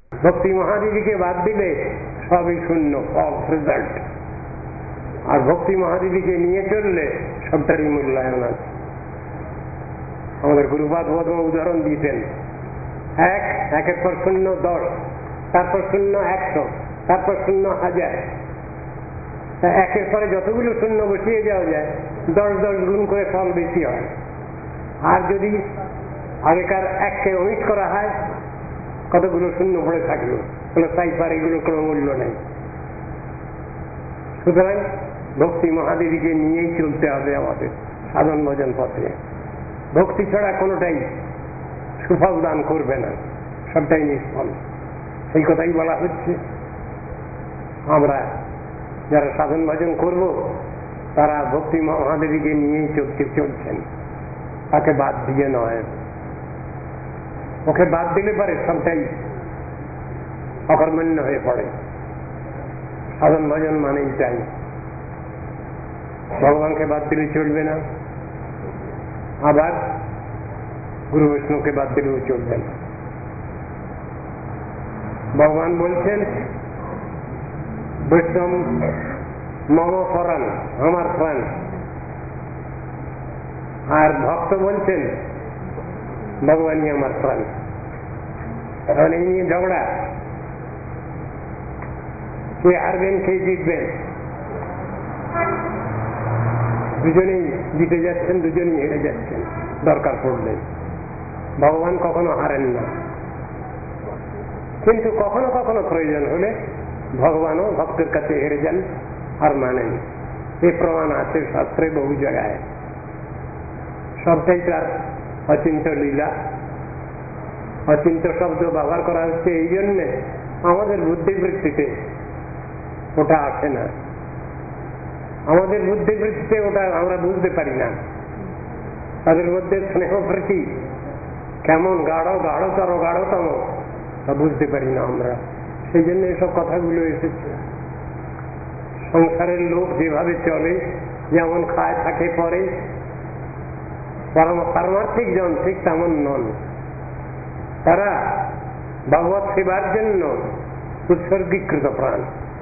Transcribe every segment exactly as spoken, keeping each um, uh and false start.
ভক্তি মহাদেবীকে বাদ দিলে সবই শূন্য, ফলস রেজাল্ট। আর ভক্তি মহাদেবীকে নিয়ে চললে সবটারই মূল্যায়ন আছে। আমাদের গুরুপাদ বর্মা উদাহরণ দিয়েছেন, এক একের পর শূন্য দশ, তারপর শূন্য একশো, তারপর শূন্য হাজার। একের পরে যতগুলো শূন্য বসিয়ে যাওয়া যায় দশ দশ গুণ করে ফল বেশি হয়। আর যদি আগেকার এককে অমিট করা হয় কতগুলো শূন্য পড়ে থাকলো, কোনো সাইফার, এগুলো কোনো মূল্য নেই। সুতরাং ভক্তি মহাদেবীকে নিয়েই চলতে হবে আমাদের সাধন ভজন পথে। ভক্তি ছাড়া কোনোটাই সুফল দান করবে না, সবটাই নিষ্ফল। সেই কথাই বলা হচ্ছে। আমরা যারা সাধন ভজন করব তারা ভক্তি মহাদেবীকে নিয়েই চলতে চলছেন, তাকে বাদ দিয়ে নয়। ওকে বাদ দিলে পারে সবটাই অকর্মণ্য হয়ে পড়ে। সাধন ভজন মানেই চাই, ভগবানকে বাদ দিলে চলবে না, আবার গুরু বৈষ্ণবকে বাদ দিলেও চলবে না। ভগবান বলছেন বৈষ্ণব মম পরাণ, আমার প্রাণ। আর ভক্ত বলছেন ভগবানই আমার প্রাণ। এখন এই নিয়ে ঝগড়া, কে হারবেন কে জিতবেন। দুজনেই জিতে যাচ্ছেন, দুজনেই হেরে যাচ্ছেন দরকার পড়লে। ভগবান কখনো হারেন না, কিন্তু কখনো কখনো প্রয়োজন হলে ভগবানও ভক্তের কাছে হেরে যান আর মানেন। এ প্রমাণ আছে শাস্ত্রে বহু জায়গায়। সবটাই তার অচিন্ত লীলা। অচিন্ত শব্দ ব্যবহার করা হচ্ছে এই জন্যে আমাদের বুদ্ধিবৃত্তিতে ওটা আসে না। আমাদের বুদ্ধিবৃত্তিতে ওটা আমরা বুঝতে পারি না। তাদের মধ্যে স্নেহ প্রীতি কেমন গাঢ়, গাঢ়তর গাঢ়তম তা বুঝতে পারি না আমরা। সেই জন্য এসব কথাগুলো এসেছে। সংসারের লোক যেভাবে চলে, যেমন খায় থাকে পরে, পারমার্থিক জন ঠিক তেমন নন। তারা ভগবৎ সেবার জন্য উৎসর্গীকৃত প্রাণ।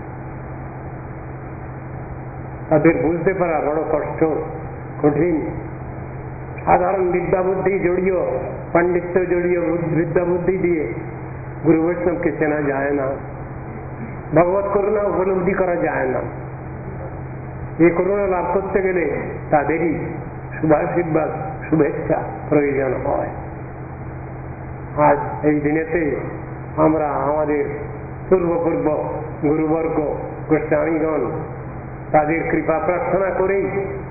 তাদের বুঝতে পারা বড় কষ্ট, কঠিন। সাধারণ বিদ্যা বুদ্ধি জড়িয়ে, পাণ্ডিত্য জড়িয়ে বিদ্যা বুদ্ধি দিয়ে গুরু বৈষ্ণবকে চেনা যায় না, ভগবত করুণা উপলব্ধি করা যায় না। এই করুণা লাভ করতে গেলে তাদেরই শুভাশীর্বাদ, শুভেচ্ছা প্রয়োজন হয়। আজ এই দিনেতে আমরা আমাদের পূর্বপূর্ব গুরুবর্গ, গোস্বামীগণ, তাদের কৃপা প্রার্থনা করেই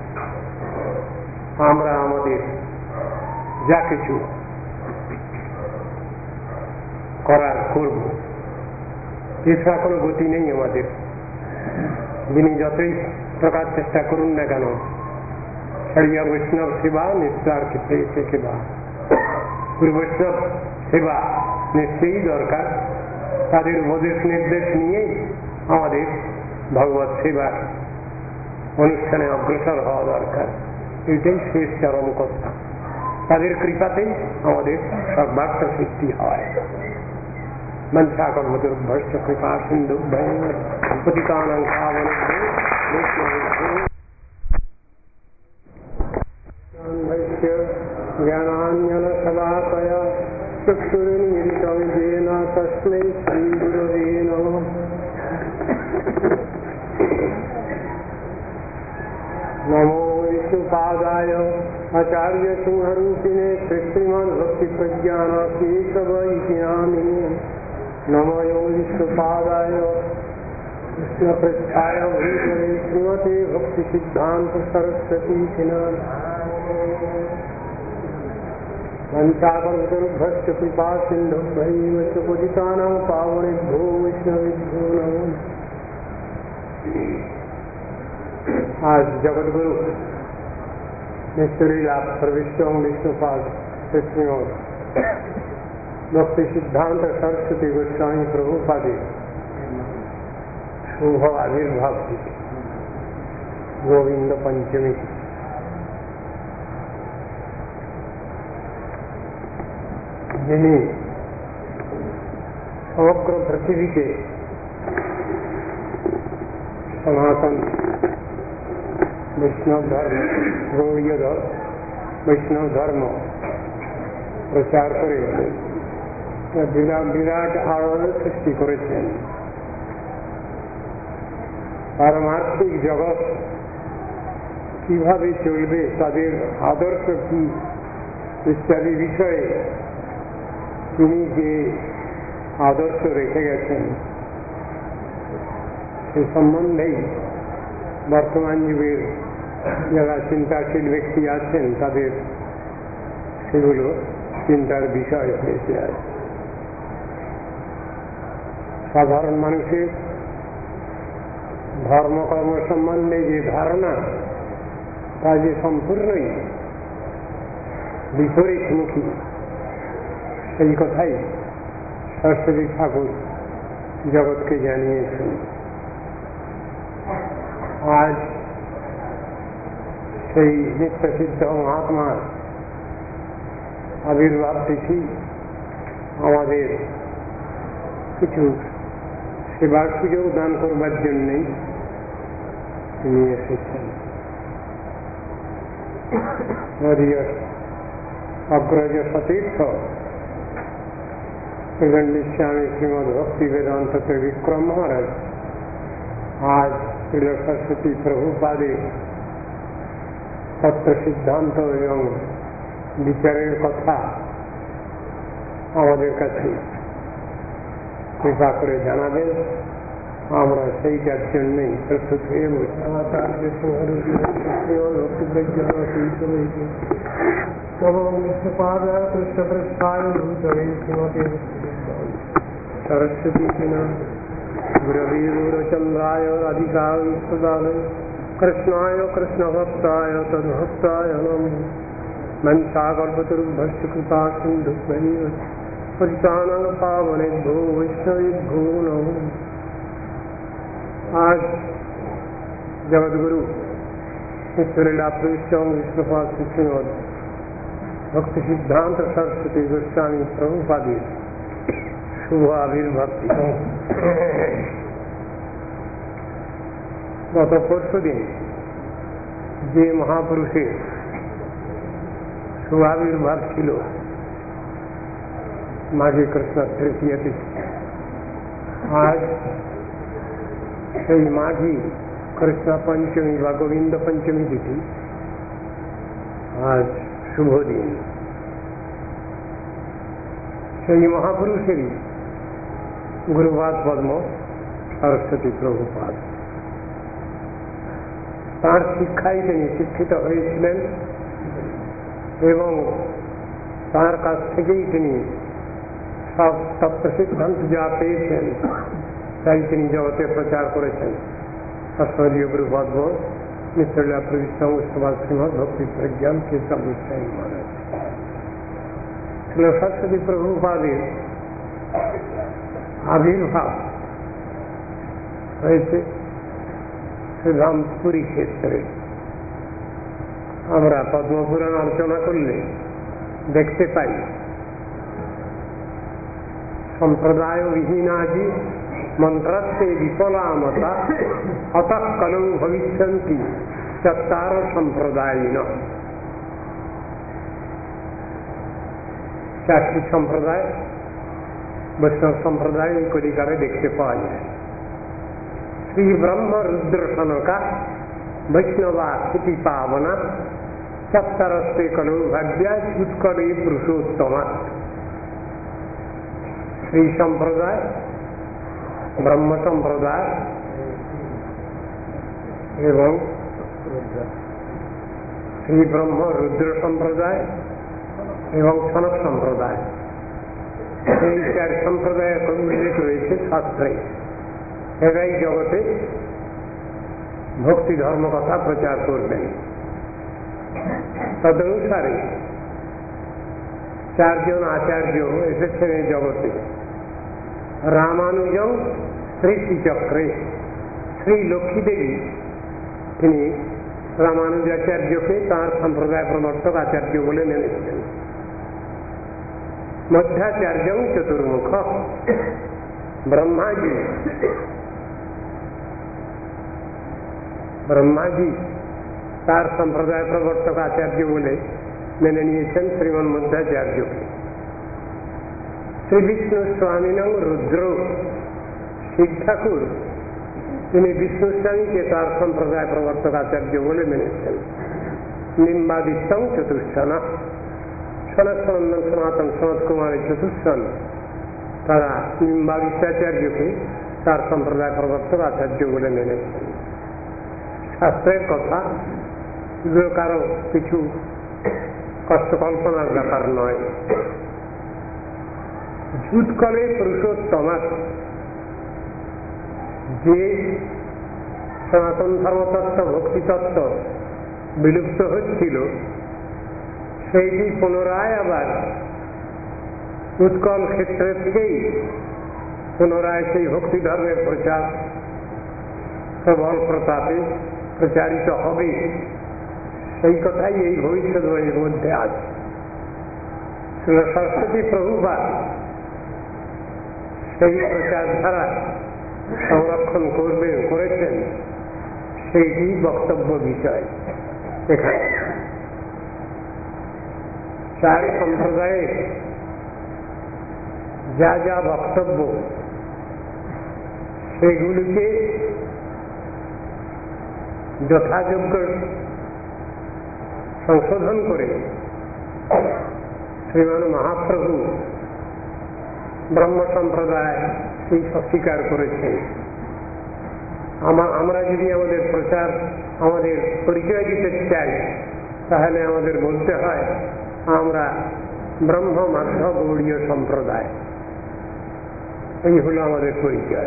আমরা আমাদের যা কিছু করার করব। এছাড়া কোনো গতি নেই আমাদের। যিনি যতই প্রকার চেষ্টা করুন না কেন, ছাড়িয়া বৈষ্ণব সেবা নিষ্ঠার ক্ষেত্রে সেবা। গুরু বৈষ্ণব সেবা নিশ্চয়ই দরকার। তাদের উপদেশ নির্দেশ নিয়েই আমাদের ভগবত সেবার অনুষ্ঠানে অগ্রসর হওয়া দরকার। এটাই শেষ চরম কথা। তাদের কৃপাতেই আমাদের সর্বার্থ সৃষ্টি হয়। মনসা কর্মদুর্ভশ্চ কৃপা সিন্ধু পতিতানাং পাবনেভ্যো জ্ঞানাঞ্জন শলাকয়া চক্ষুरुन्मीलितं येन तस्मै श्रीगुरवे नमः। नमो विष्णुपादाय आचार्य सिंहरूपिणे श्रीमद्भक्तिप्रज्ञानकेशवैज्ञानिने। नमो विष्णुपादाय कृष्णपृष्ठाय भूतले श्रीमते भक्तिसिद्धान्त सरस्वती वंशाकल्पतरुभ्यश्च कृपा सिन्धुभ्यैव च पतितानां पावनेभ्यो वैष्णवेभ्यो नमः। आज जगद्गुरु निश्चरीलाभ सर्वेश्वरं विष्णुपाद श्रीमद भक्ति सिद्धांत सरस्वती गोस्वामी प्रभुपादे शुभ आविर्भाव तिथि गोविंद पंचमी। যিনি সমগ্র পৃথিবীকে সনাতন বৈষ্ণব ধর্ম, গৌড়ীয় বৈষ্ণব ধর্ম প্রচার করে বিরাট বিরাট আলোড়ন সৃষ্টি করেছেন। পারমার্থিক জগৎ কিভাবে চলবে, তাদের আদর্শ কি ইত্যাদি বিষয়ে তিনি যে আদর্শ রেখে গেছেন সে সম্বন্ধেই বর্তমান যুগের যারা চিন্তাশীল ব্যক্তি আছেন তাদের সেগুলো চিন্তার বিষয় হয়েছে। আছে সাধারণ মানুষের ধর্মকর্ম সম্বন্ধে যে ধারণা তা যে সম্পূর্ণই বিপরীতমুখী, সেই কথাই সরস্বতী ঠাকুর জগৎকে জানিয়েছেন। আজ সেই নিত্যসিদ্ধ মহাত্মার আবির্ভাব তিথি আমাদের কিছু সেবার সুযোগ দান করবার জন্যই তিনি এসেছেন। অগ্রজ সতীর্থ শ্রীগণ্ডিস্বামী শ্রীমদ ভক্তি বেদান্ত বিক্রম মহারাজ আজ শ্রীল সরস্বতী প্রভুপাদের তত্ত্ব সিদ্ধান্ত এবং বিচারের কথা আমাদের কাছে কৃপা করে জানাবেন। আমরা সেইটার জন্যই প্রস্তুত হয়ে বসে সরস্বতী গুরবে গুরচন্দ্রায় রাধিকায় সদালয় কৃষ্ণায় কৃষ্ণভক্তায় তদ্ভক্তায় নমঃ। মনসাকল্পতরুভ্যশ্চ কৃপা সিন্ধুভ্যৈব পতিতানাং পাবনেভ্यो वैष्णवेभ्यो नमो। आज जगद्गुरु लीला प्रविष्टं विष्णुपाद श्रीमद भक्ति सिद्धांत सरस्वती गोस्वामी प्रभुपादी शुभ आविर्भाव। गत परशु दिन जे महापुरुषेर शुभ आविर्भाव छिल माघी कृष्ण तृतीय तिथि, आज সেই মাঘী কৃষ্ণ পঞ্চমী বা গোবিন্দ পঞ্চমী তিথি, আজ শুভ দিন। সেই মহাপুরুষেরই গুরুপাদ পদ্ম সরস্বতী প্রভুপাদ, তাঁর শিক্ষায় তিনি শিক্ষিত হয়েছিলেন এবং তাঁর কাছ থেকেই তিনি সব তত্ত্ব সিদ্ধান্ত যা পেয়েছেন তাই তিনি জগতে প্রচার করেছেন। সস্মরীয় গুরুপাদ নিত্যলীলা প্রবিষ্টম উৎসবাদ শ্রীমদ ভক্তি প্রজ্ঞান কেশব গোস্বামী মহারাজ। সরস্বতী প্রভুপাদের আবির্ভাব হয়েছে শ্রীরামপুরী ক্ষেত্রে। আমরা পদ্মপুরাণ আলোচনা করলে দেখতে পাই সম্প্রদায় বিহীনাজি মন্ত্রস্তে বিফলামতা অতঃ কলৌ ভবিষ্যন্তি চত্বার সম্প্রদায়িন। চারটি সম্প্রদায় বৈষ্ণব সম্প্রদায় এই কলিকালে দেখতে পাওয়া যায়। শ্রী ব্রহ্ম রুদ্র সনকা বৈষ্ণবা স্থিতি পাবনা চত্বরস্তে কলৌ ভাগ্যা উৎকলে পুরুষোত্তমা। শ্রী সম্প্রদায়, ব্রহ্ম সম্প্রদায় এবং শ্রী ব্রহ্ম রুদ্র সম্প্রদায় এবং সনক সম্প্রদায়, এই চার সম্প্রদায়ের উল্লেখ রয়েছে শাস্ত্রে। এরাই জগতে ভক্তি ধর্ম কথা প্রচার করবেন। তদনুসারে চারজন আচার্য এসেছেন এই জগতে। রামানুজং শ্রীচক্রে শ্রী লক্ষ্মী দেবী, তিনি রামানুজাচার্যকে তাঁর সম্প্রদায় প্রবর্তক আচার্য বলে মেনেছিলেন। মধ্যাচার্যং চতুর্মুখ, ब्रह्मा जी ब्रह्मा जी তার সম্প্রদায় প্রবর্তক আচার্য বলে মেনে নিয়েছেন শ্রীমন মধ্বাচার্যকে। শ্রী বিষ্ণু স্বামীনং রুদ্র শিব ঠাকুর তিনি বিষ্ণু স্বামীকে তার সম্প্রদায় প্রবর্তক আচার্য বলে মেনেছেন। নিম্বাদিত্যং চতুর্শন সনাতন সনাতন সনত কুমারের চতুর্শন তারা নিম্বাদিত্যাচার্যকে তার সম্প্রদায় প্রবর্তক আচার্য বলে মেনেছেন। শাস্ত্রের কথা এগুলো কারো কিছু কষ্ট কল্পনার ব্যাপার নয়। ঝুটকলে পুরুষোত্তমার যে সনাতন ধর্মতত্ত্ব ভক্তিতত্ত্ব বিলুপ্ত হচ্ছিল সেইটি পুনরায় আবার উৎকল ক্ষেত্রে থেকেই পুনরায় সেই ভক্তি ধর্মের প্রচার প্রবল প্রতাপে প্রচারিত হবে, সেই কথাই এই ভবিষ্যৎবাণীর মধ্যে আছে। শ্রী সরস্বতী প্রভুপাদ সেই প্রচার ধারা সংরক্ষণ করবেন করেছেন, সেইটি বক্তব্য বিষয়। এখানে চার সম্প্রদায়ের যা যা বক্তব্য সেগুলিকে যথাযোগ্য সংশোধন করে শ্রীমান মহাপ্রভু ব্রহ্ম সম্প্রদায় সেই স্বীকার করেছেন। আমরা যদি আমাদের প্রচার আমাদের পরিচয় দিতে চাই তাহলে আমাদের বলতে হয় আমরা ব্রহ্ম মাধ্য গৌড়ীয় সম্প্রদায়, এই হলো আমাদের পরিচয়।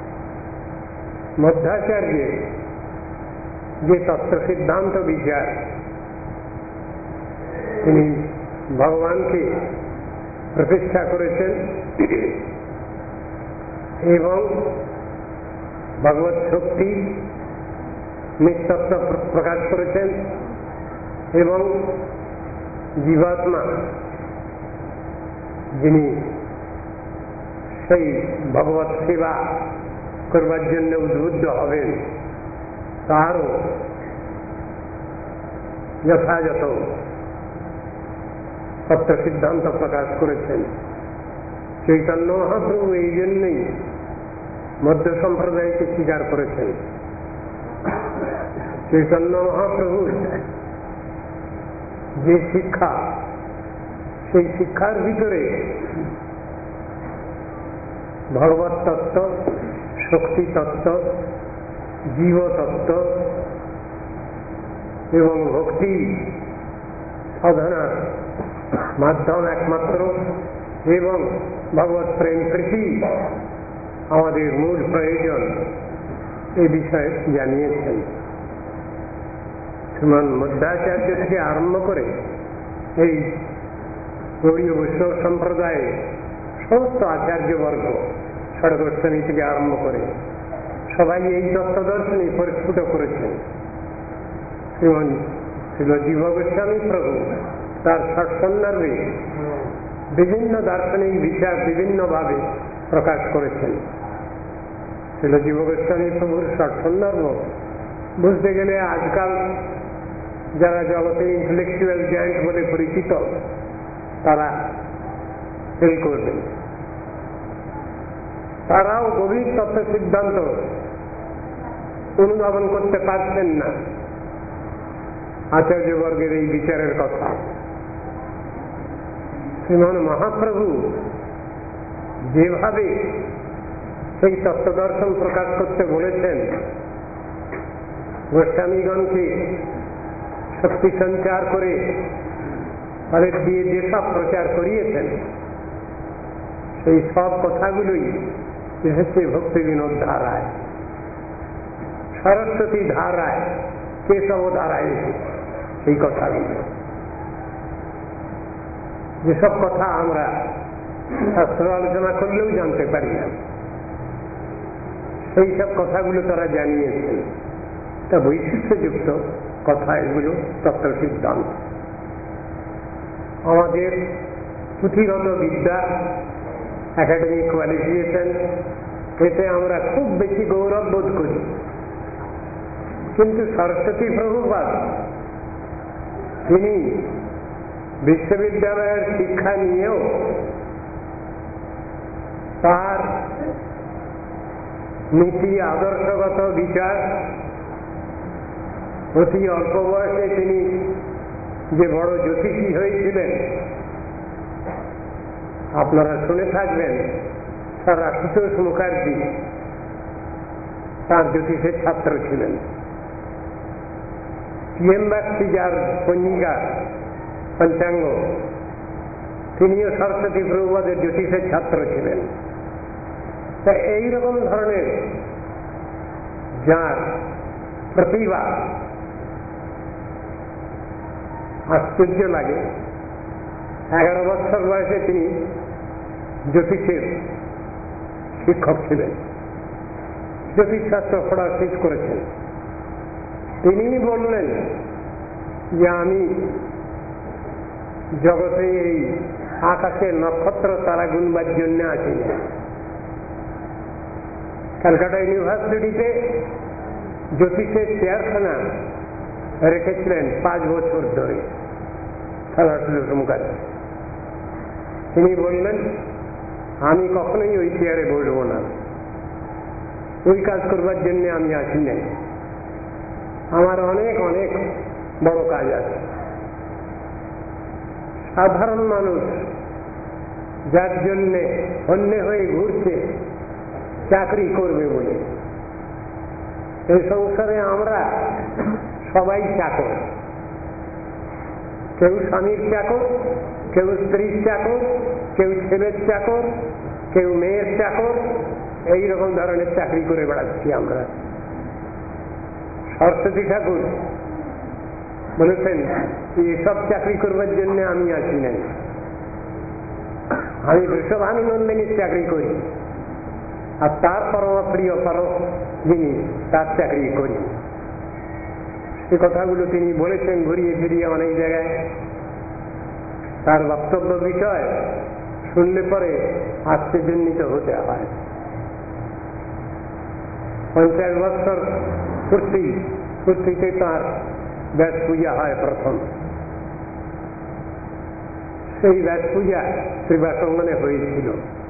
মধ্বাচার্যের যে তত্ত্ব সিদ্ধান্ত বিচার তিনি ভগবানকে প্রতিষ্ঠা করেছেন এবং ভগবৎ শক্তি নিস্তত্ব প্রকাশ করেছেন এবং জীবাত্মা যিনি সেই ভগবৎ সেবা করবার জন্য উদ্বুদ্ধ হবেন তারও যথাযথ তত্ত্ব সিদ্ধান্ত প্রকাশ করেছেন। চৈতন্য মহাপ্রভু এই জন্যই মধ্য সম্প্রদায়কে স্বীকার করেছেন। চৈতন্য মহাপ্রভু যে শিক্ষা, সেই শিক্ষার ভিতরে ভগবত তত্ত্ব, শক্তি তত্ত্ব, জীব তত্ত্ব এবং ভক্তি সাধনার মাধ্যম একমাত্র এবং ভগবত প্রেম প্রীতি আমাদের মূল প্রয়োজন এ বিষয়ে জানিয়েছেন। শ্রীমান মধ্বাচার্য থেকে আরম্ভ করে এই গৌড়ীয় বৈষ্ণব সম্প্রদায়ে সমস্ত আচার্যবর্গ ষড়গোস্বামী থেকে আরম্ভ করে সবাই এই তত্ত্বদর্শনই পরিস্ফুট করেছেন। শ্রীমান শ্রীল জীব গোস্বামী প্রভু তার ষট সন্দর্ভে বিভিন্ন দার্শনিক বিচার বিভিন্নভাবে প্রকাশ করেছেন। শ্রীল জীব গোস্বামী প্রভুর ষট সন্দর্ভ বুঝতে গেলে আজকাল যারা জগতে ইন্টেলেকচুয়াল জায়েন্ট বলে পরিচিত তারা ফেল করবেন। তারাও গভীর তত্ত্ব সিদ্ধান্ত অনুধাবন করতে পারছেন না আচার্যবর্গের এই বিচারের কথা। শ্রীমান মহাপ্রভু যেভাবে সেই তত্ত্বদর্শন প্রকাশ করতে বলেছেন, গোস্বামীগণকে শক্তি সঞ্চার করে তাদের দিয়ে যেসব প্রচার করিয়েছেন সেই সব কথাগুলোই এসেছে ভক্তি বিনোদ ধারায়, সরস্বতী ধারায়, কেশব ধারায় এসেছে। সেই কথাগুলো যেসব কথা আমরা শাস্ত্র আলোচনা করলেও জানতে পারি না, সেই সব কথাগুলো তারা জানিয়েছেন। তা বৈশিষ্ট্যযুক্ত কথা এগুলো তত্ত্ব সিদ্ধান্ত। আমাদের পুঁথিগত বিদ্যা একাডেমিক কোয়ালিফিকেশন, এতে আমরা খুব বেশি গৌরব বোধ করি। কিন্তু সরস্বতী প্রভুপাদ তিনি বিশ্ববিদ্যালয়ের শিক্ষা নিয়েও তার নীতি আদর্শগত বিচার, অতি অল্প বয়সে তিনি যে বড় জ্যোতিষী হয়েছিলেন, আপনারা শুনে থাকবেন স্যার আশুতোষ মুখার্জি তার জ্যোতিষের ছাত্র ছিলেন। পিএমবাসী যার পঞ্জিকা পঞ্চাঙ্গ, তিনিও সরস্বতী প্রভুপাদের জ্যোতিষের ছাত্র ছিলেন। তা এইরকম ধরনের যার প্রতিভা আশ্চর্য লাগে। এগারো বছর বয়সে তিনি জ্যোতিষের শিক্ষক ছিলেন, জ্যোতিষশাস্ত্র পড়া শেষ করেছেন। তিনি বললেন যে আমি জগতে এই আকাশে নক্ষত্র তারা গুনবার জন্য আছি না। ক্যালকাটা ইউনিভার্সিটিতে জ্যোতিষের চেয়ারখানা রেখেছিলেন পাঁচ বছর ধরে মুখার্জি। তিনি বললেন আমি কখনোই ওই চেয়ারে বসবো না, ওই কাজ করবার জন্য আমি আসি নাই, আমার অনেক অনেক বড় কাজ আছে। সাধারণ মানুষ যার জন্য অন্য হয়ে ঘুরছে চাকরি করবে বলে, এই সংসারে আমরা সবাই চাকর, কেউ স্বামীর চাকর, কেউ স্ত্রীর চাকর, কেউ ছেলের চাকর, কেউ মেয়ের চাকর, এইরকম ধরনের চাকরি করে বেড়াচ্ছি আমরা। সরস্বতী ঠাকুর বলেছেন এসব চাকরি করবার জন্য আমি আসি নাই, আমি বৃষভানুনন্দিনীর চাকরি করি, আর তার পরমা প্রিয় পর যিনি তার চাকরি করি। সে কথাগুলো তিনি বলেছেন ঘুরিয়ে ফিরিয়ে অনেক জায়গায়। তার বক্তব্য বিষয় শুনলে পরে আশ্চর্যান্বিত হতে হয়। পঞ্চাশ বছর পূর্তি পূর্তিতে তার ব্যাস পূজা হয় প্রথম। সেই ব্যাস পূজা শ্রীবাসঙ্গনে হয়েছিল।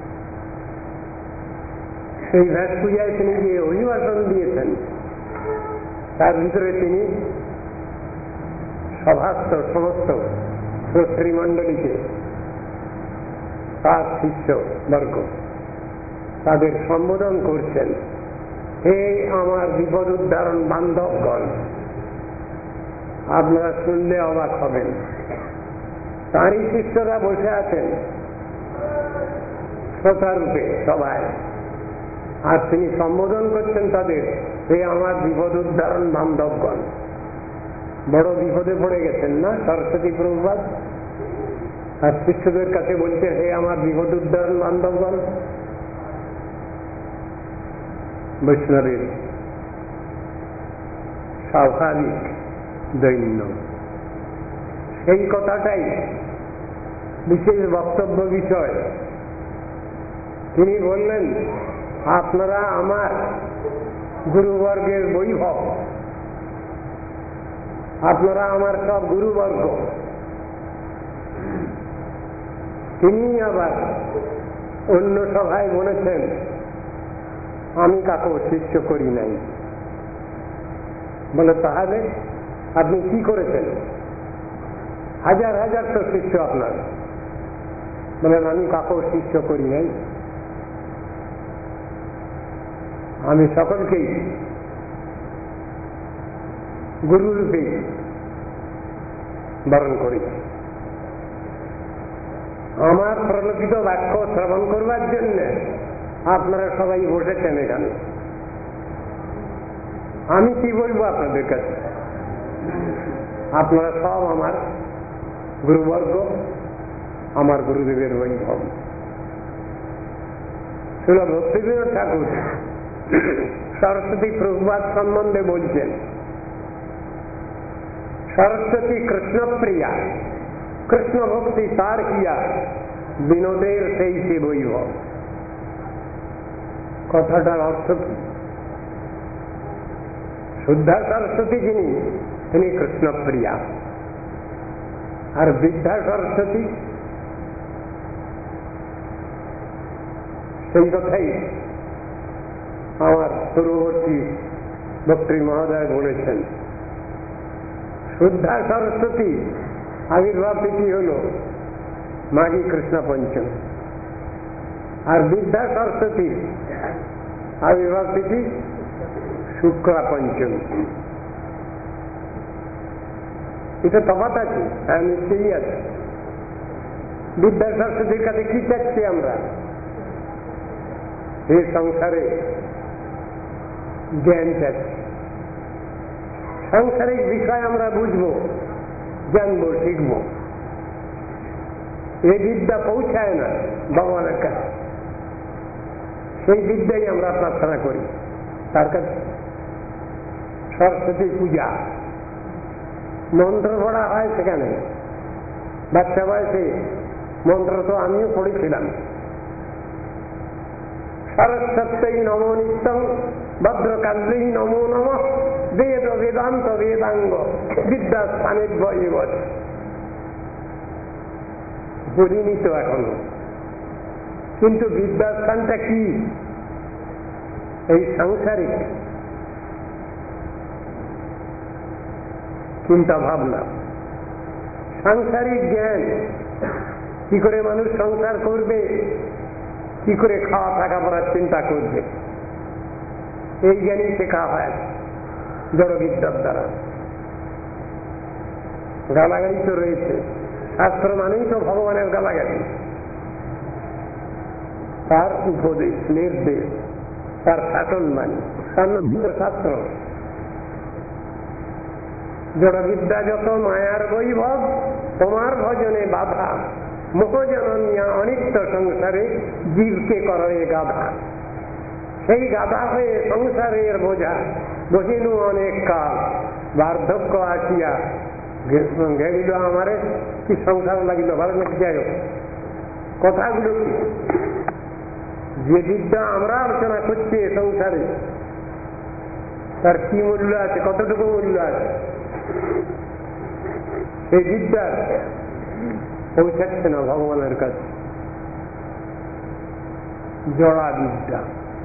সেই ব্যাস পূজায় তিনি যে অভিভাষণ দিয়েছেন তার ভিতরে তিনি সভাস্থ সমস্ত শ্রোতৃমণ্ডলীকে, তার শিষ্য বর্গ, তাদের সম্বোধন করছেন, হে আমার বিপদ উদ্ধারণ বান্ধবগণ। আপনারা শুনলে অবাক হবেন, তাঁরই শিষ্যরা বসে আছেন শ্রোতারূপে সবাই, আর তিনি সম্বোধন করছেন তাদের, হে আমার বিপদ উদ্ধারণ বান্ধবগণ। বড় বিপদে পড়ে গেছেন না সরস্বতী প্রভুপাদ, আর শিষ্যদের কাছে বলছেন হে আমার বিপদ উদ্ধারণ বান্ধবগণ। বৈষ্ণবের স্বাভাবিক দৈন্য, সেই কথাটাই বিশেষ বক্তব্য বিষয়। তিনি বললেন আপনারা আমার গুরুবর্গের বৈভব, আপনারা আমার সব গুরুবর্গ। তিনি আবার অন্য সভায় বলেছেন আমি কাকেও শিষ্য করি নাই। বলে তাহলে আপনি কি করেছেন? হাজার হাজার তো শিষ্য আপনার। বলেন আমি কাকেও শিষ্য করি নাই, আমি সকলকেই গুরুরূপে বরণ করেছি। আমার প্রলোকিত বাক্য শ্রবণ করবার জন্য আপনারা সবাই বসেছেন এখানে। আমি কি বলবো আপনাদের কাছে? আপনারা সব আমার গুরুবর্গ, আমার গুরুদেবের বৈভব। শ্রীল ভক্তিবিনোদ ঠাকুর সরস্বতী প্রভুপাদ সম্বন্ধে বলছেন, সরস্বতী কৃষ্ণপ্রিয়া, কৃষ্ণ ভক্তি তার কিয়া, বিনোদের সেই সে বৈভব। কথাটার অর্থ কি? শুদ্ধা সরস্বতী যিনি, তিনি কৃষ্ণপ্রিয়া। আর বিদ্যা সরস্বতী, সেই কথাই আমার পূর্ববর্তী বক্তৃ মহোদয় বলেছেন। শুদ্ধা সরস্বতী আবির্ভাব তিথি হল মাঘী কৃষ্ণ পঞ্চমী, আর বিদ্যা সরস্বতী আবির্ভাব তিথি শুক্লা পঞ্চমী। এটা তফাৎ আছে, হ্যাঁ নিশ্চয়ই আছে। বিদ্যা সরস্বতীর কাছে কি চাচ্ছি আমরা? এই সংসারে জ্ঞান চাচ্ছি, সাংসারিক বিষয় আমরা বুঝবো, জানবো, শিখবো। এই বিদ্যা পৌঁছায় না ভগবানের কাছে, সেই বিদ্যাই আমরা প্রার্থনা করি তার কাছে। সরস্বতী পূজা, মন্ত্র পড়া হয় সেখানে। বাচ্চা বয়সে মন্ত্র তো আমিও পড়েছিলাম। সরস্বত্যই নমো নিত্যং ভদ্রকাল্যই নমো নমঃ বেদ বেদান্ত বেদাঙ্গ বিদ্যাস্থানের বয়বৎ। বলিনি তো এখনো, কিন্তু বিদ্যাস্থানটা কি? এই সাংসারিক চিন্তা ভাবনা, সাংসারিক জ্ঞান, কি করে মানুষ সংসার করবে, কি করে খাওয়া থাকা পড়ার চিন্তা করবে, এই জ্ঞানই শেখা হয় জড়বিদ্যার দ্বারা। গালাগালি তো রয়েছে, শাস্ত্র মানেই তো ভগবানের গালাগালি। তার উপদেশ নির্দেশ, তার শাসন মানি, তার শাস্ত্র। জড়বিদ্যা যত মায়ার বৈভব, তোমার ভজনে বাধা, মোহজননিয়া অনিত্য সংসারে জীবকে করে গাধা। সেই গাধা হয়ে সংসারের বোঝা বহিনু অনেক কাল, বার্ধক্য আসিয়া ঘেরিল আমারে। কি সংসার লাগিল, ভালো নাকি? যাই হোক, কথাগুলো কি? যে বিদ্যা আমরা আলোচনা করছি সংসারে, তার কি মূল্য আছে, কতটুকু মূল্য আছে? এই বিদ্যার পৌঁছাচ্ছে না ভগবানের কাছে। জড়া বিদ্যা।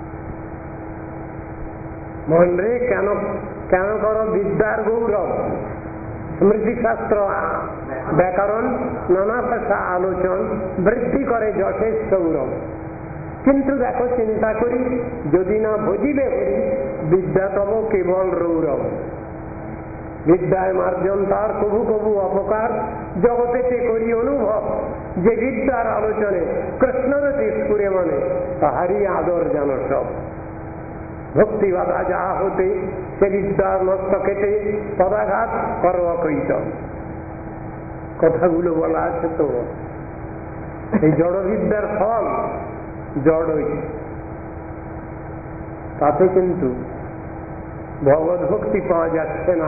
মন রে, কেন কেন করো বিদ্যার গৌরব? স্মৃতিশাস্ত্র ব্যাকরণ নানা ভাষা আলোচন বৃদ্ধি করে যশের সৌরভ। কিন্তু দেখো, চিন্তা করি, যদি না ভজিবে হরি, বিদ্যা তব কেবল রৌরব। বিদ্যায় মার্জন তার কবু কবু অপকার, জগতেতে করি অনুভব। যে বিদ্যার আলোচনে কৃষ্ণরতি স্ফুরে মানে, তাহারই আদর যেন সব। ভক্তি বাধা যাহা হতে, সে বিদ্যার মস্তকেতে পদাঘাত করো অকৃত। কথাগুলো বলা আছে তো। এই জড়বিদ্যার ফল জড়ই, তাতে কিন্তু ভগবত ভক্তি পাওয়া যাচ্ছে না।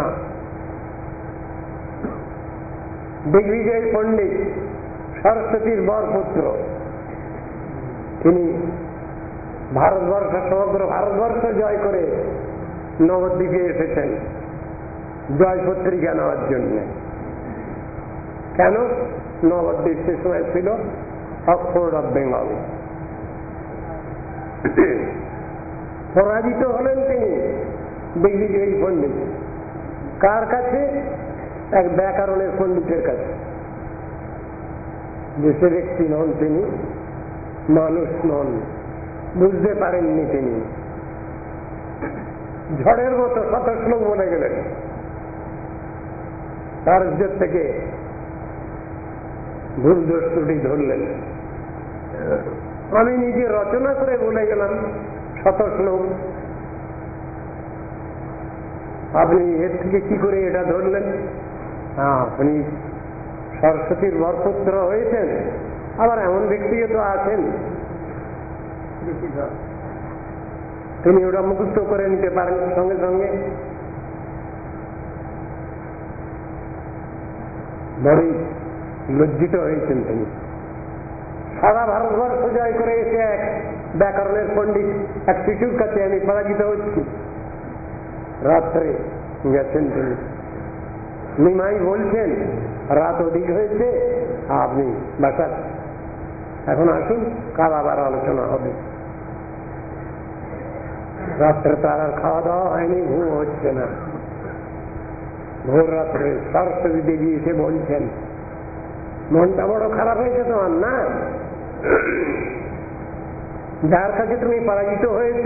দিগ্বিজয় পণ্ডিত সরস্বতীর বরপুত্র, তিনি ভারতবর্ষ, সমগ্র ভারতবর্ষ জয় করে নবদ্বীপে এসেছেন জয় পত্রিকা নেওয়ার জন্য। কেন? নবদ্বীপ সে সময় ছিল অক্সফোর্ড অফ বেঙ্গল। পরাজিত হলেন তিনি দিগ্বিজয়ী পণ্ডিত। কার কাছে? এক ব্যাকরণের পণ্ডিতের কাছে। যে সে ব্যক্তি নন, তিনি মানুষ নন, বুঝতে পারেননি তিনি। ঝড়ের মতো শত শ্লোক বলে গেলেন। তার উদ্যোগ থেকে ভুল দোষ ত্রুটি ধরলেন। আমি নিজে রচনা করে বলে গেলাম শত শ্লোক, আপনি এর থেকে কি করে এটা ধরলেন? হ্যাঁ, আপনি সরস্বতীর বরপুত্র হয়েছেন। আবার এমন ব্যক্তিও তো আছেন, তিনি ওটা মুখস্থ করে নিতে পারেন সঙ্গে সঙ্গে। বড়ই লজ্জিত হয়েছেন তিনি। সারা ভারতবর্ষ জয় করে এসে এক ব্যাকরণের পণ্ডিত এক শিশুর কাছে আমি পরাজিত হচ্ছি। রাত্রে গেছেন তিনি, নিমাই বলছেন রাত অধিক হয়েছে, আপনি বাসা এখন আসুন, কাল আবার আলোচনা হবে। রাত্রে তার আর খাওয়া দাওয়া হয়নি, ঘুম হচ্ছে না। ভোর রাত্রে সরস্বতী দেবী এসে বলছেন, মনটা বড় খারাপ হয়েছে তোমার না? যার কাছে তুমি পরাজিত হয়েছ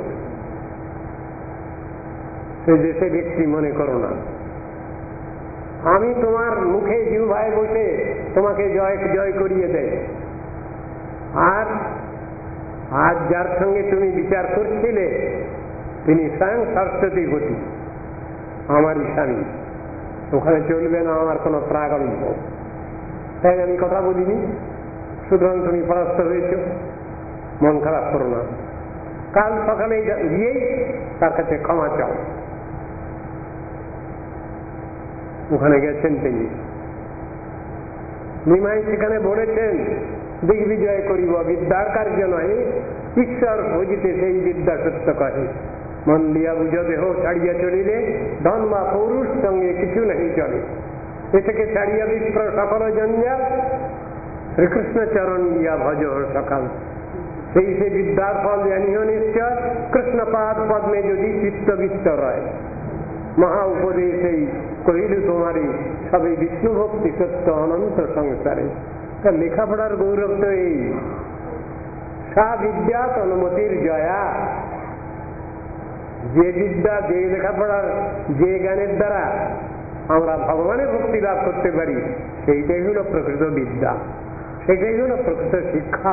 সে দেশে ব্যক্তি মনে করো না। আমি তোমার মুখে জিহ্বায় বসে তোমাকে জয় জয় করিয়ে দেয়। আর আজ যার সঙ্গে তুমি বিচার করছিলে তিনি স্বয়ং সরস্বতী গতি, আমারই স্বামী। ওখানে চলবে না আমার কোনো প্রাগল্প, তাই আমি কথা বলিনি। সুতরাং তুমি পরাস্ত হয়েছ, মন খারাপ করো না। কাল সকালে গিয়েই তার কাছে ক্ষমা চাও। ওখানে গেছেন তিনি। নিমাই সেখানে বলেছেন, দিগ্বিজয় করিব বিদ্যার কার্য নয়, ঈশ্বর ভজিতে সেই বিদ্যা সত্য কহে। মন দিয়া বুঝ দেহ ছাড়িয়া চলিলে, ধন বা পৌরুষ সঙ্গে কিছু নাহি চলে। এ থেকে ছাড়িয়া বিপ্র সকল জঞ্জাল, শ্রীকৃষ্ণ চরণ দিয়া ভজ সকাল। সেই সে বিদ্যার ফল জানিও নিশ্চয়, কৃষ্ণপাদ পদ্মে যদি চিত্তবিত্ত রয়। মহা উপদেশেই কহিল তোমারে, সবে বিষ্ণু ভক্তি সত্য অনন্ত সংসারে। তার লেখাপড়ার গৌরব তো এই, সা বিদ্যা তন্মতির জয়া। যে বিদ্যা, যে লেখাপড়ার, যে জ্ঞানের দ্বারা আমরা ভগবানের ভক্তি লাভ করতে পারি, সেইটাই হল প্রকৃত বিদ্যা, সেটাই হল প্রকৃত শিক্ষা।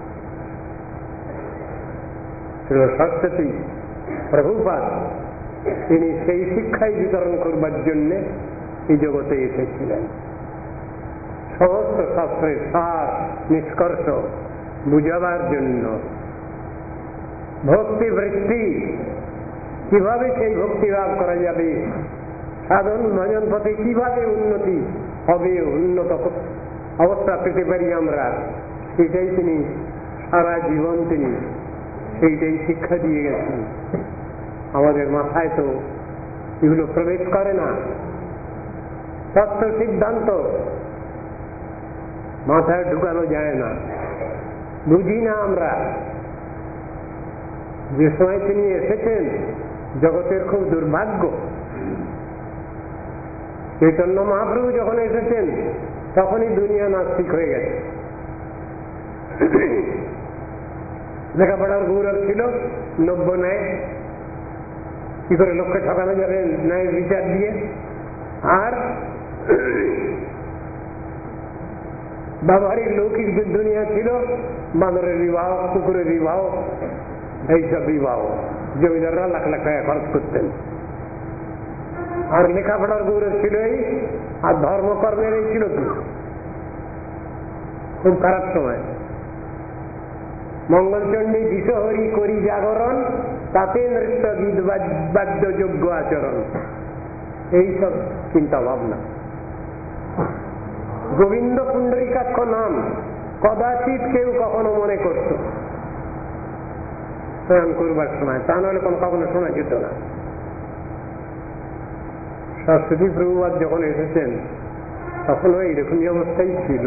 সরস্বতী প্রভুপাদ তিনি সেই শিক্ষাই বিতরণ করবার জন্য এই জগতে এসেছিলেন। সমস্ত শাস্ত্রের সার নিষ্কর্ষ বুঝাবার জন্য। ভক্তি বৃত্তি, কিভাবে সেই ভক্তি লাভ করা যাবে, সাধন ভজন পথে কিভাবে উন্নতি হবে, উন্নত অবস্থা পেতে পারি আমরা, সেটাই তিনি সারা জীবন তিনি সেইটাই শিক্ষা দিয়ে গেছেন। আমাদের মাথায় তো এগুলো প্রবেশ করে না। তত্ত্ব সিদ্ধান্ত মাথায় ঢুকানো যায় না, বুঝি না আমরা। যে সময় তিনি এসেছেন জগতের খুব দুর্ভাগ্য। চৈতন্য মহাপ্রভু যখন এসেছেন তখনই দুনিয়া নাস্তিক হয়ে গেছে। লেখাপড়ার গৌরব ছিল, নব্য ন্যায়, কি করে লোককে ঠকানো যাবে ন্যায় বিচার দিয়ে। আর ব্যবহারিক লৌকিক দুনিয়া ছিল, বানরের বিবাহ, কুকুরের বিবাহ, এইসব বিবাহ। জমিদাররা লাখ লাখ টাকা খরচ করতেন। আর লেখাপড়ার গৌরব ছিল এই, আর ধর্মকর্মের এই ছিল কি খুব খারাপ সময়। মঙ্গলচণ্ডী বিশ্বহরি করি জাগরণ, তাতে নৃত্য গীত বাদ্যযোগ্য আচরণ, এইসব চিন্তা ভাবনা। গোবিন্দ পুণ্ডরীকাক্ষ নাম কদাচিৎ কেউ কখনো মনে করত স্মরণ করবার সময়, তা নাহলে কোনো কখনো শোনা যেত না। সরস্বতী প্রভুপাদ যখন এসেছেন তখনও এইরকমই অবস্থাই ছিল।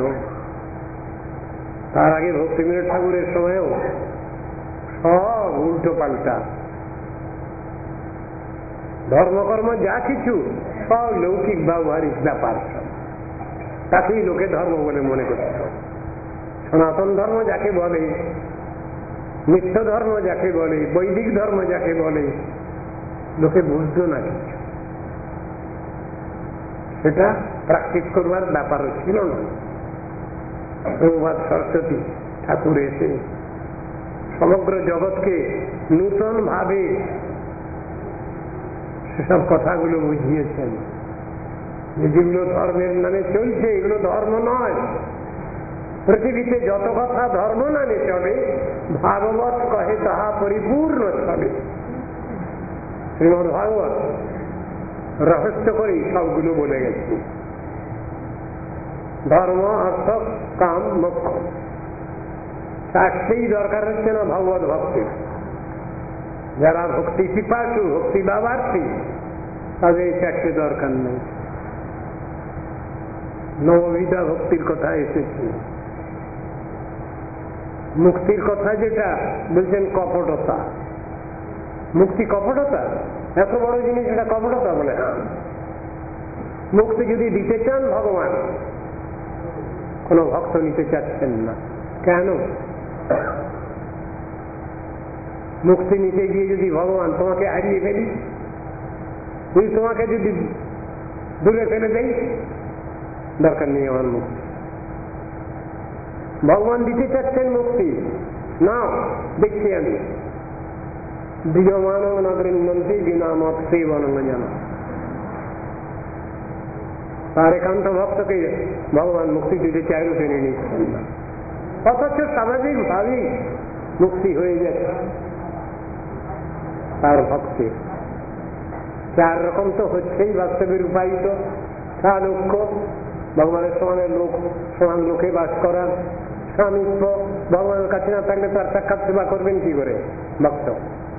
তার আগে ভক্তিবিনোদ ঠাকুরের সময়ও সব উল্টো পাল্টা। ধর্মকর্ম যা কিছু সব লৌকিক ব্যবহারিক ব্যাপার, সব তাকেই লোকে ধর্ম বলে মনে করত। সনাতন ধর্ম যাকে বলে, মিথ্য ধর্ম যাকে বলে, বৈদিক ধর্ম যাকে বলে, লোকে বুঝতো না কিছু। সেটা প্র্যাকটিস করবার ব্যাপারও ছিল না। প্রভুপাদ সরস্বতী ঠাকুর এসে সমগ্র জগৎকে নূতন ভাবে সেসব কথাগুলো বুঝিয়েছেন, যেগুলো ধর্মের নামে চলছে এগুলো ধর্ম নয়। পৃথিবীতে যত কথা ধর্ম নামে চলে, ভাগবত কহে তাহা পরিপূর্ণ চলে। শ্রীমদ ভাগবত রহস্য করেই সবগুলো বলে গেছে। ধর্ম, অর্থ, কাম, মোক্ষ, চারটেই দরকার হচ্ছে না ভগবত ভক্তির। যারা ভক্তি পিপাসু, ভক্তি লাভার্থী, তাদের এই চারটে দরকার নেই। নববিধা ভক্তির কথা এসেছে। মুক্তির কথা যেটা বলছেন কপটতা। মুক্তি কপটতা? এত বড় জিনিস এটা কপটতা বলে? হ্যাঁ, মুক্তি যদি দিতে চান ভগবান, কোন ভক্ত নিতে চাচ্ছেন না। কেন? মুক্তি নিতে গিয়ে যদি ভগবান তোমাকে হারিয়ে ফেলি, যদি তোমাকে যদি দূরে ফেলে দেই, দরকার নেই আমার মুক্তি। ভগবান দিতে চাচ্ছেন মুক্তি। না, দেখছি আমি দিগমান নগরী বিনা মত সেবন জানা। তার একান্ত ভক্তকে ভগবান মুক্তি দিতে চাইলেও টেনে নিচ্ছেন না, অথচ স্বাভাবিক ভাবেই মুক্তি হয়ে যাচ্ছে তার ভক্তের। চার রকম তো হচ্ছেই বাস্তবের উপায়িত। সালোক্য, ভগবানের সমানের লোক, সমান লোকে বাস করা। স্বামীত্ব, ভগবানের কাছে না থাকলে তার সাক্ষাৎ সেবা করবেন কি করে ভক্ত?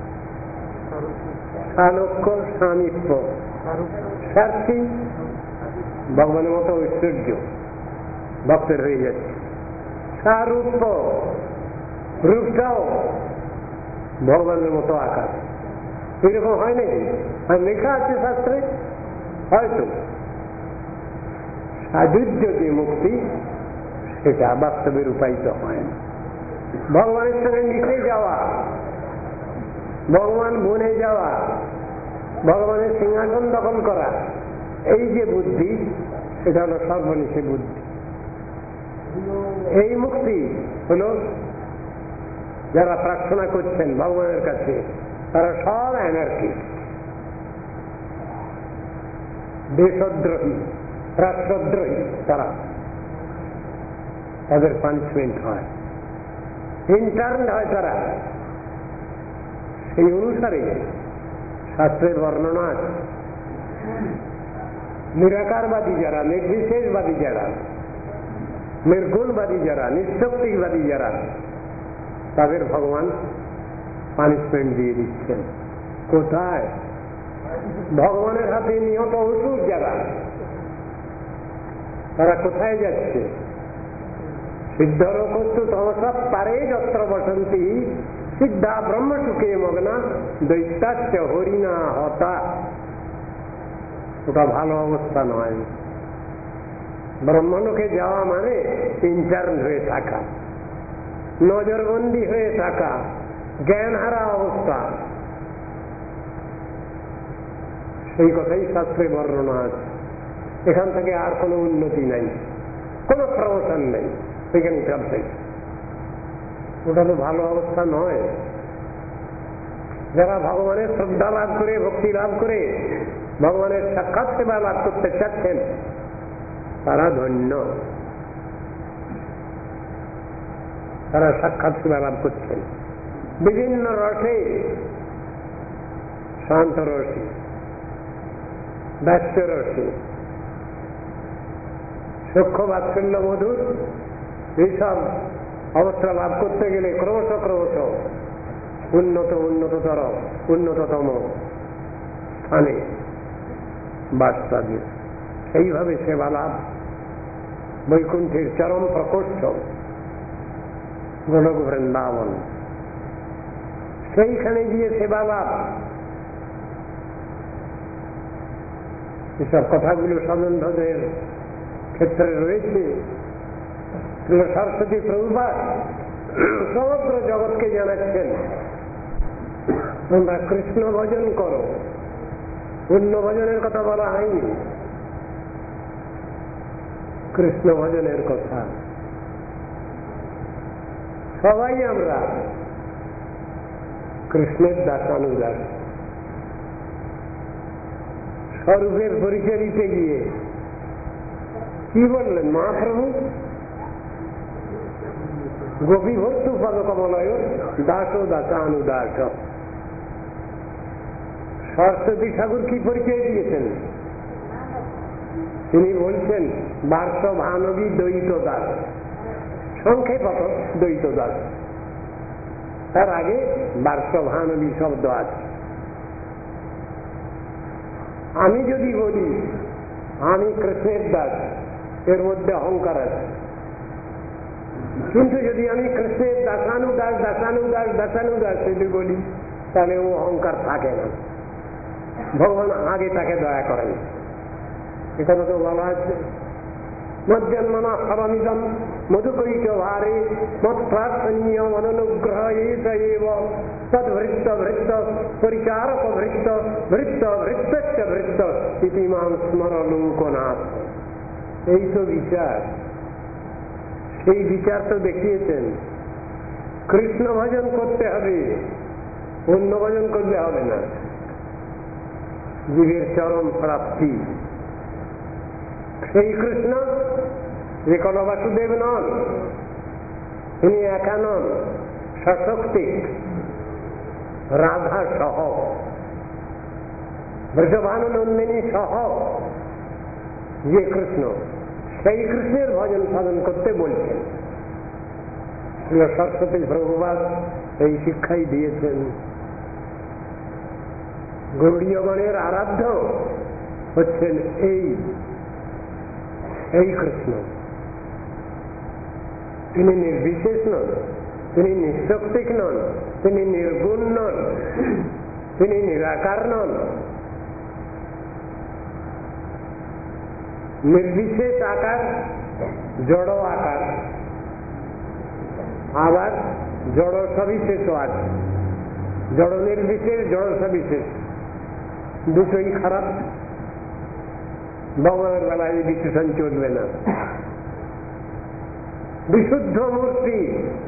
সালোক্য, স্বামীত্ব। সার্থী, ভগবানের মতো ঐশ্বর্য ভক্তের হয়ে যাচ্ছে। সারূপ, রূপটাও ভগবানের মতো আকার। এরকম হয় নাকি? আর লেখা আছে শাস্ত্রে হয়তো। সাযুজ্য যে মুক্তি, সেটা বাস্তবে রূপায়িত হয় না। ভগবানের সঙ্গে মিশে যাওয়া, ভগবান বনে যাওয়া, ভগবানের সিংহাসন দখল করা, এই যে বুদ্ধি, সেটা হলো সর্বনিশে বুদ্ধি। এই মুক্তি হলো যারা প্রার্থনা করছেন ভগবানের কাছে, তারা সব অ্যানার্কিস্ট, দেশদ্রোহী, রাষ্ট্রদ্রোহী। তারা, তাদের পানিশমেন্ট হয়, ইন্টার্ন হয় তারা। সেই অনুসারে শাস্ত্রের বর্ণনা আছে। নিরাকারবাদী যারা, নির্বিশেষবাদী যারা, নির্গুণবাদী যারা, নিঃশক্তিবাদী যারা, তাদের ভগবান পানিশমেন্ট দিয়ে দিচ্ছেন। কোথায়? ভগবানের হাতে নিহত অসুর যারা, তারা কোথায় যাচ্ছে? সিদ্ধর কস্তু তমসা পারে যত্র বসন্তি সিদ্ধা ব্রহ্মসুখে মগ্না দৈত্যাচ্য হরিণা হতা। ওটা ভালো অবস্থা নয়। ব্রহ্মলোকে যাওয়া মানে ইন্টার্ন হয়ে থাকা, নজরবন্দি হয়ে থাকা, জ্ঞান হারা অবস্থা। সেই কথাই শাস্ত্রে বর্ণনা আছে। এখান থেকে আর কোনো উন্নতি নাই, কোনো প্রমোশন নেই, সেখানে চাপছে। ওটা তো ভালো অবস্থা নয়। যারা ভগবানের শ্রদ্ধা লাভ করে, ভক্তি লাভ করে, ভগবানের সাক্ষাৎ সেবা লাভ করতে চাচ্ছেন, তারা ধন্য। তারা সাক্ষাৎ সেবা লাভ করছেন বিভিন্ন রসে, শান্ত রসে, ব্যস্ত রসে, সূক্ষ্ম বাৎসল্য মধুর, এইসব অবস্থা লাভ করতে গেলে ক্রমশ ক্রমশ উন্নত উন্নততর উন্নততম স্থানে বাস করবে। এইভাবে সেবা লাভ বৈকুণ্ঠের চরম প্রকোষ্ঠ গোলক বৃন্দাবন, সেইখানে গিয়ে সেবা লাভ। এসব কথাগুলো সম্বন্ধের ক্ষেত্রে রয়েছে। সরস্বতী প্রভুপাদ সমগ্র জগৎকে জানাচ্ছেন, তোমরা কৃষ্ণ ভজন করো। অন্য ভজনের কথা বলা হয়নি, কৃষ্ণ ভজনের কথা। সবাই আমরা কৃষ্ণের দাসানুদাস। স্বরূপের পরিচয় দিতে গিয়ে কি বললেন মহাপ্রভু? গোপী ভর্তু পদ কমলয় দাস দাসানুদাস। সরস্বতী ঠাকুর কি পরিচয় দিয়েছেন? তিনি বলছেন বার্ষ ভানবী দ্বৈত দাস। সংক্ষেপত দ্বৈত দাস। তার আগে বার্ষভানবী শব্দ আছে। আমি যদি বলি আমি কৃষ্ণের দাস, এর মধ্যে অহংকার আছে। কিন্তু যদি আমি কৃষ্ণের দাসানুদাস দাসানুদাস দাসানুদাস যদি বলি, তাহলে ও অহংকার থাকে না। ভগবান আগে তাকে দয়া করেন। এখানে তো বলা আছে মজ্জন্মনা ফলমিদম মধুকৈট ভারে মৎপ্রার্থনীয় অনুগ্রহ এব তদ্ভৃত্ত ভৃত্ত পরিচারক ভৃত্ত ভৃত্ত ভৃত্তচ্চ ভৃত্ত ইতি মাং স্মর লোকনাথ। এই তো বিচার। সেই বিচার তো দেখিয়েছেন। কৃষ্ণ ভজন করতে হবে, অন্য ভজন করলে হবে না। জীবের চরম প্রাপ্তি সেই কৃষ্ণ যে কোনো বাসুদেব নন, তিনি একা নন, সশক্তি রাধা সহ, বৃষভানুনন্দিনী সহ যে কৃষ্ণ, সেই কৃষ্ণের ভজন সাধন করতে বলছেন। সরস্বতী প্রভুপাদ এই শিক্ষাই দিয়েছেন। গৌড়ীয়গণের আরাধ্য হচ্ছেন এই এই কৃষ্ণ। তিনি নির্বিশেষ নন, তিনি নিঃশক্তিক নন, তিনি নির্গুণ নন, তিনি নিরাকার নন। নির্বিশেষ আকার, জড় আকার, আবার জড় সবিশেষও আছে। জড় নির্বিশেষ, জড় সবিশেষ দুটোই খারাপ। ভগবানের বেলায় এই বিশেষণ চলবে না। বিশুদ্ধ মূর্তি,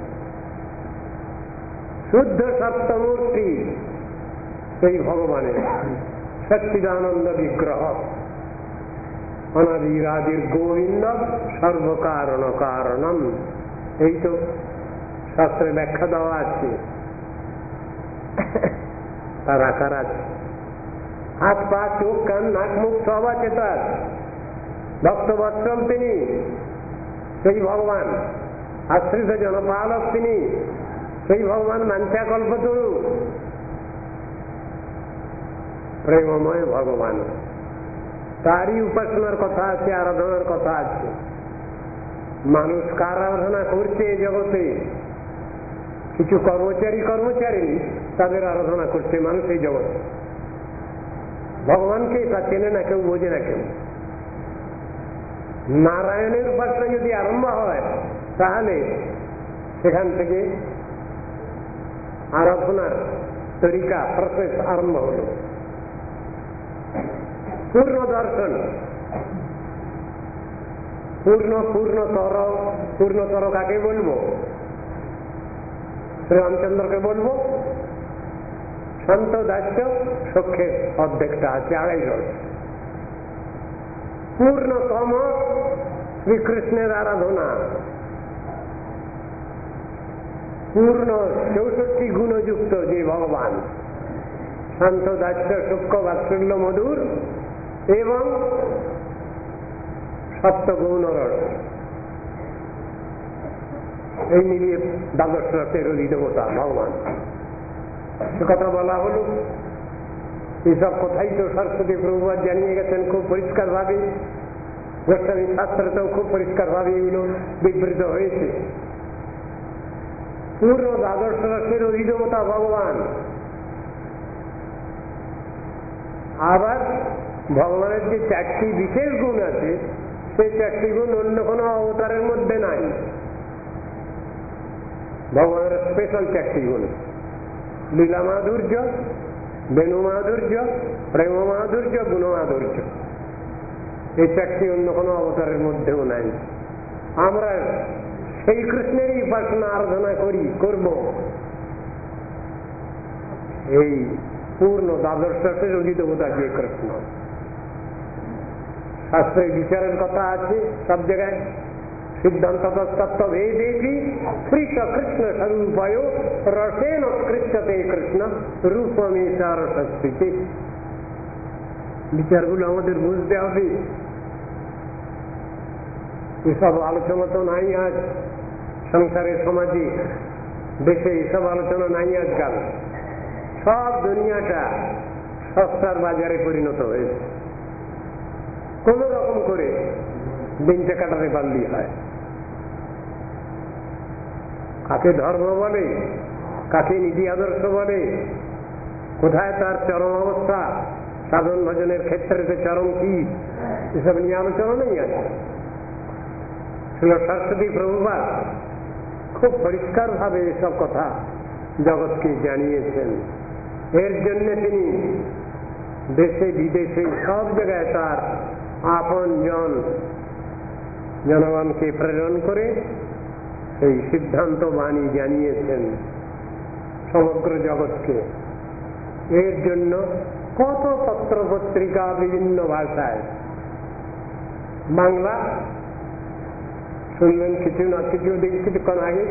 শুদ্ধ সত্যমূর্তি সেই ভগবানের সচ্চিদানন্দ বিগ্রহ, অনাদিরাদির গোবিন্দ সর্বকারণ কারণম। এই তো শাস্ত্রে ব্যাখ্যা দেওয়া আছে। তার আকার আছে, হাত পা চোখ কান নাক মুখ সব আছে তার। ভক্তবৎসল তিনি, সেই ভগবান। আশ্রিত জনপালক তিনি, সেই ভগবান। মাঞ্চা কল্পতরু, প্রেমময় ভগবান। তারই উপাসনার কথা আছে, আরাধনার কথা আছে। মানুষ কার আরাধনা করছে এই জগতে? কিছু কর্মচারী কর্মচারী তাদের আরাধনা করছে মানুষ এই জগতে। ভগবানকে তা চেনে না কেউ, বোঝে না কেউ। নারায়ণের উপাসনা যদি আরম্ভ হয়, তাহলে সেখান থেকে আরাধনার তরিকা, প্রসেস আরম্ভ হল। পূর্ণ দর্শন, পূর্ণ পূর্ণতর। পূর্ণতর কাকে বলবো? শ্রীরামচন্দ্রকে বলবো। সন্ত দাস্য সখ্যের অর্ধেকটা আছে, আড়াই জন। পূর্ণতম শ্রীকৃষ্ণের আরাধনা, পূর্ণ চৌষট্টি গুণযুক্ত যে ভগবান, শান্ত দাস্য সূক্ষ্ম বাৎসল্য মধুর এবং সপ্ত গৌণ রস, এই মিলিয়ে দ্বাদশ রসের অধিদেবতা ভগবান। সে কথা বলা হলো। এইসব কথাই তো সরস্বতী প্রভুপাদ জানিয়ে গেছেন খুব পরিষ্কার ভাবে। গোস্বামী শাস্ত্রতেও খুব পরিষ্কার ভাবে এগুলো বিবৃত হয়েছে। পূর্ণ দ্বাদশ রসের অধিদেবতা ভগবান। আবার ভগবানের যে চারটি বিশেষ গুণ আছে, সেই চারটি গুণ অন্য কোনো অবতারের মধ্যে নাই। ভগবানের স্পেশাল চারটি গুণ: লীলা মাধুর্য, বেণু মাধুর্য, প্রেম মাধুর্য, গুণ মাধুর্য। এই চারটি অন্য কোনো অবতারের মধ্যেও নাই। আমরা সেই কৃষ্ণেরই উপাসনা আরাধনা করি, করব। এই পূর্ণ দ্বাদশ রসের অধিদেবতা যে কৃষ্ণ। শাস্ত্রে বিচারের কথা আছে সব জায়গায়। সিদ্ধান্ত তত্ত্ব ভেদেপি কৃষ্ণ কৃষ্ণ স্বরূপায় রসেন কৃষ্ণতে কৃষ্ণ রূপমেশা রসস্থিতে। বিচারগুলো আমাদের বুঝতে হবে। এসব আলোচনা তো নাই আজ সংসারের সমাজে। দেশে এইসব আলোচনা নাই আজকাল। সব দুনিয়াটা সস্তার বাজারে পরিণত হয়েছে, কোন রকম করে দিনটা কাটাতে পারলেই হয়। কাকে ধর্ম বলে, কাকে নীতি আদর্শ বলে, কোথায় তার চরম অবস্থা, সাধন ভজনের ক্ষেত্রে চরম কি, এসব নিয়ে আলোচনা নেই আছে। ছিল সরস্বতী প্রভুপাদ খুব পরিষ্কার ভাবে এসব কথা জগৎকে জানিয়েছেন। এর জন্য তিনি দেশে বিদেশে সব জায়গায় তার আপন জন জনগণকে প্রেরণ করে সেই সিদ্ধান্ত বাণী জানিয়েছেন সমগ্র জগৎকে। এর জন্য কত পত্র পত্রিকা বিভিন্ন ভাষায়, বাংলা শুনলেন কিছু না কিছু কিছুক্ষণ আগে,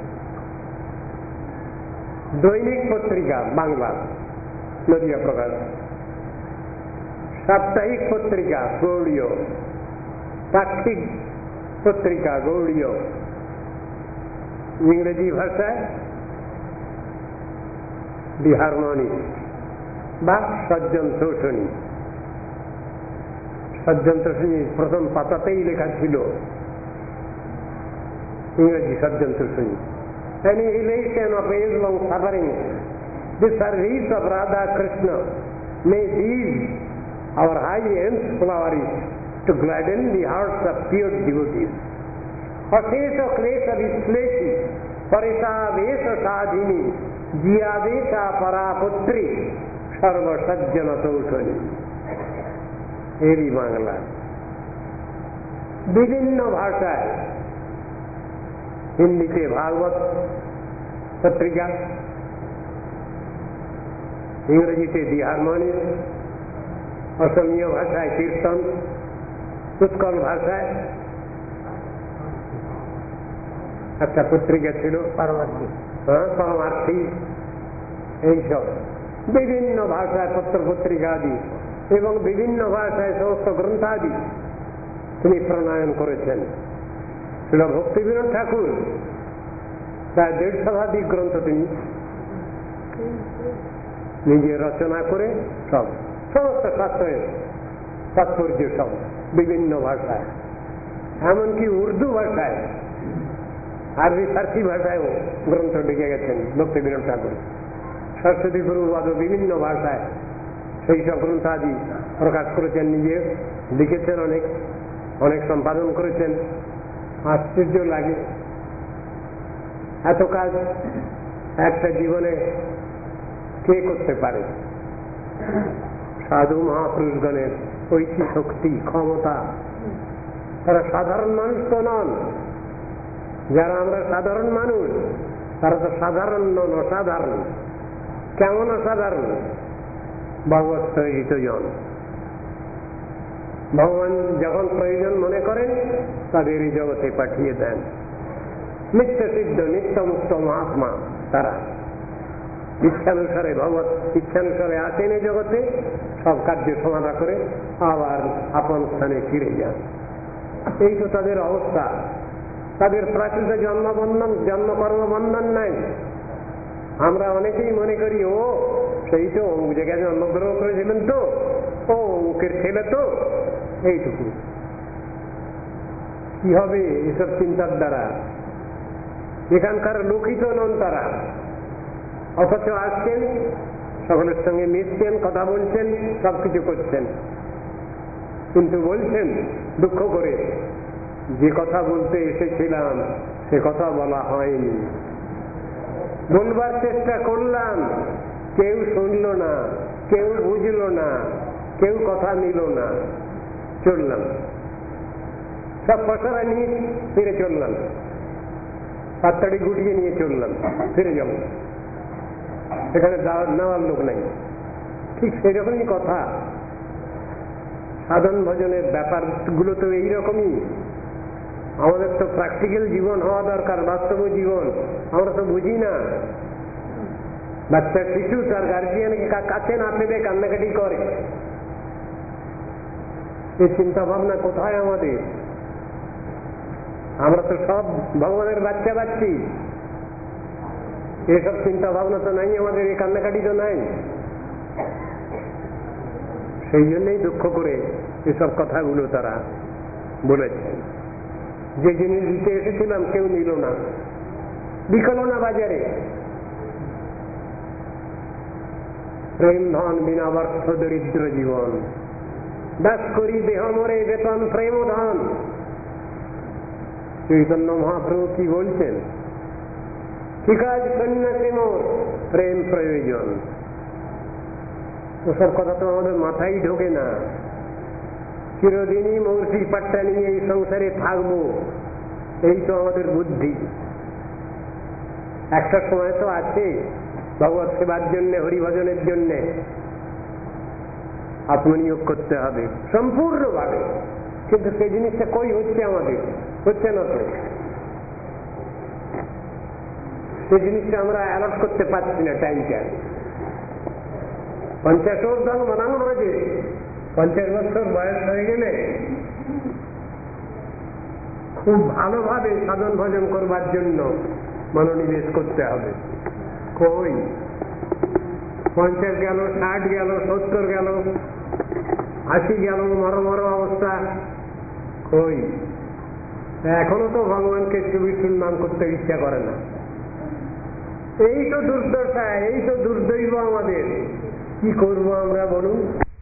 দৈনিক পত্রিকা বাংলা নদিয়া প্রকাশ, সাপ্তাহিক পত্রিকা গৌড়ীয়, পাক্ষিক পত্রিকা গৌড়ীয়, ইংরেজি ভাষায় দি হারমোনিস্ট বা সজ্জন শোষণী। সজ্জন শোষণী প্রথম পাতাতেই লেখা ছিল ইংরেজি সজ্জন শোষণী। Annihilation of age long suffering, the service of Radha Krishna, may these our high ends flourish to gladden the hearts of pure devotees. অশেষ ক্লেশ বিশ্লেষী পরেশা বেশ সাধিনী জিয়াদেশা পরাপুত্রী সর্বসজ্জন তৌষণী। এরই বাংলা বিভিন্ন ভাষায়, হিন্দিতে ভাগবত পত্রিকা, ইংরেজিতে দি হারমোনিস্ট, অসমীয় ভাষায় কীর্তন, উৎকল ভাষায় একটা পত্রিকা ছিল পরমার্থী, হ্যাঁ পরমার্থী, এইসব বিভিন্ন ভাষায় পত্র পত্রিকা আদি এবং বিভিন্ন ভাষায় সমস্ত গ্রন্থাদি তিনি প্রণয়ন করেছেন। ভক্তিবিনোদ ঠাকুর প্রায় দেড় শতাধিক গ্রন্থ তিনি নিজে রচনা করে সব সমস্ত শাস্ত্রের তাৎপর্য সব বিভিন্ন ভাষায়, এমনকি উর্দু ভাষায়, আরবি ফার্সি ভাষায়ও গ্রন্থ লিখে গেছেন ভক্তিবিনোদ ঠাকুর। সরস্বতী প্রভুপাদও বিভিন্ন ভাষায় সেই সব গ্রন্থাদি প্রকাশ করেছেন, নিজে লিখেছেন, অনেক অনেক সম্পাদন করেছেন। আশ্চর্য লাগে এত কাজ একটা জীবনে কে করতে পারে। সাধু মহাপুরুষগণের ঐক্য শক্তি ক্ষমতা, তারা সাধারণ মানুষ তো নন। যারা আমরা সাধারণ মানুষ তারা তো সাধারণ নন, অসাধারণ। কেমন অসাধারণ? ভগবৎ প্রেরিত জন। ভগবান যখন প্রয়োজন মনে করেন তাদের এই জগতে পাঠিয়ে দেন। নিত্য সিদ্ধ নিত্য মুক্ত মহাত্মা তারা ইচ্ছানুসারে, ভগবত ইচ্ছানুসারে আসেন এই জগতে, সব কার্য সমাধা করে আবার আপন স্থানে ফিরে যান। এই তো তাদের অবস্থা। তাদের প্রাকৃত জন্মবন্ধন জন্মকর্ম বন্ধন নাই। আমরা অনেকেই মনে করি ও সেই তো অমুক জায়গায় জন্মগ্রহণ করেছিলেন তো, ও অমুকের ছেলে তো, এইটুকু। কি হবে এসব চিন্তার দ্বারা? এখানকার লোকই তো নন তারা, অথচ আসছেন, সকলের সঙ্গে মিশছেন, কথা বলছেন, সবকিছু করছেন, কিন্তু বলছেন দুঃখ করে যে কথা বলতে এসেছিলাম সে কথা বলা হয়নি। বলবার চেষ্টা করলাম, কেউ শুনল না, কেউ বুঝল না, কেউ কথা নিল না, চললাম, সব পশরা নিয়ে ফিরে চললাম, পাত্তাড়ি গুটিয়ে নিয়ে চললাম, ফিরে যাব, এখানে নেওয়ার লোক নাই। ঠিক সেই রকমই কথা। সাধন ভজনের ব্যাপারগুলো তো এইরকমই। আমাদের তো প্র্যাকটিক্যাল জীবন হওয়া দরকার, বাস্তব জীবন। আমরা তো বুঝি না। বাচ্চা শিশু তার গার্জিয়ানকে কাছে না পেলে কান্নাকাটি করে। এই চিন্তা ভাবনা কোথায় আমাদের? আমরা তো সব ভগবানের বাচ্চা বাচ্চি, এসব চিন্তা ভাবনা তো নাই আমাদের, এই কান্নাকাটি তো নাই। সেই জন্যই দুঃখ করে এসব কথাগুলো তারা বলেছেন। যে জিনিস দিতে এসেছিলাম কেউ নিল না, বিকলো না বাজারে। প্রেম ধন বিনা ব্যর্থ দরিদ্র জীবন, দাস করি দেহ মরে বেতন প্রেম ধন। চৈতন্য মহাপ্রভু কি বলছেন? কি কাজ সন্ন্যাসী মোর প্রেম প্রয়োজন। ওসব কথা তো আমাদের মাথায় ঢোকে না। চিরদিনই মৌর্ষি পাট্টা নিয়ে এই সংসারে থাকবো, এই তো আমাদের বুদ্ধি। একটা সময় তো আছে ভগবত সেবার জন্যে, হরিভজনের জন্যে আত্মনিয়োগ করতে হবে সম্পূর্ণভাবে। কিন্তু সেই জিনিসটা কই হচ্ছে? আমাদের হচ্ছে না তো। সেই জিনিসটা আমরা অ্যালট করতে পারছি না টাইমটা। পঞ্চাশোর্ধন বানানো রয়েছে, পঞ্চাশ বছর বয়স হয়ে গেলে খুব ভালোভাবে সাধন ভজন করবার জন্য মনোনিবেশ করতে হবে। কই পঞ্চাশ গেল, ষাট গেল, সত্তর গেল, আশি গেল, মর মর অবস্থা। কই এখনো তো ভগবানকে সুবিষ্ণুর নাম করতে ইচ্ছা করে না। এই তো দুর্দশা, এই তো দুর্দৈব আমাদের। কি করবো আমরা বলুন?